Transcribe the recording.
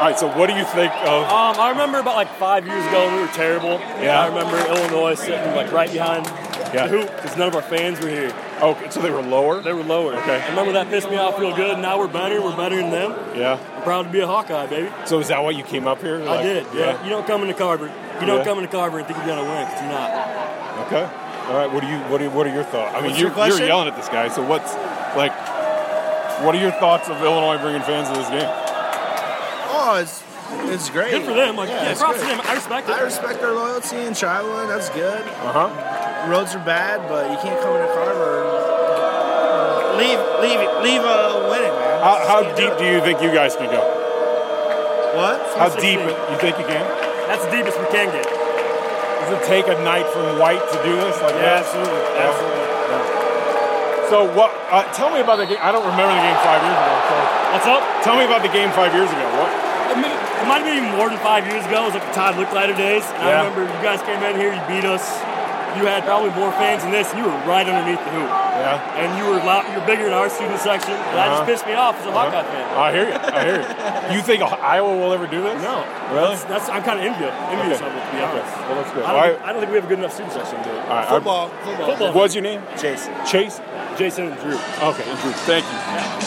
All right, so what do you think of... I remember about like 5 years ago when we were terrible. Yeah. I remember Illinois sitting like right behind Yeah. the hoop because none of our fans were here. Okay, so they were lower? They were lower. Okay. I remember that pissed me off real good. Now we're better. We're better than them. Yeah. I'm proud to be a Hawkeye, baby. So is that why you came up here? I did. Yeah. You don't come into Carver. You don't Yeah. come into Carver and think you're gonna win because you're not. Okay. All right. What are your thoughts? I mean, What's your you're question? yelling at this guy. So what are your thoughts of Illinois bringing fans to this game? Oh, it's great. Good for them. Like, yeah, it's props good. to them. I respect it. I respect their loyalty and traveling. That's good. Uh-huh. Roads are bad, but you can't come into Carver and leave winning, man. How deep do you think you guys can go? What? How deep you think you can? That's the deepest we can get. Does it take a night from White to do this? Like Yeah, that? absolutely. Absolutely. So what? Tell me about the game. I don't remember the game 5 years ago. So What's up? tell me about the game 5 years ago. What? It might have been even more than 5 years ago. It was like the Todd Licklider days. And Yeah. I remember you guys came in here, you beat us. You had probably more fans than this, and you were right underneath the hoop. Yeah. And you were you're bigger than our student section. And that just pissed me off as a Hawkeye fan. I hear you. You think Iowa will ever do this? No. Really? I'm kind of envious of it, to be honest. Well, that's good. I don't think we have a good enough student section to do it. All right. Football. What's your name? Jason. Chase? Jason and Drew. Okay, Drew. Thank you.